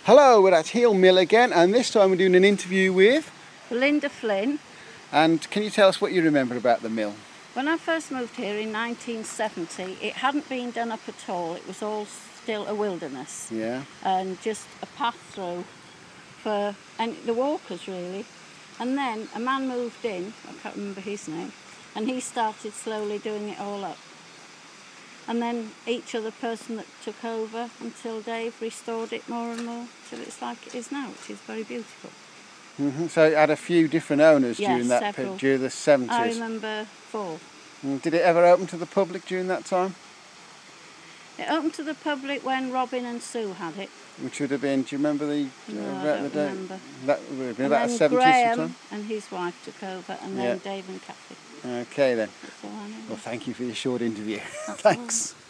Hello, we're at Heel Mill again, and this time we're doing an interview with Belinda Flynn. And can you tell us what you remember about the mill? When I first moved here in 1970, it hadn't been done up at all. It was all still a wilderness. Yeah. And just a path through for the walkers, really. And then a man moved in, I can't remember his name, and he started slowly doing it all up. And then each other person that took over until Dave restored it more and more till it's like it is now, which is very beautiful. So it had a few different owners during that several. during the 70s. I remember 4. Did it ever open to the public during that time? It opened to the public when Robin and Sue had it. Which would have been, do you remember the... No, I don't remember. That would have been And about the then 70s Graham sometime? and his wife took over, and then Dave and Kathy. Okay then. That's all I know. Well, thank you for your short interview. That's Thanks. All.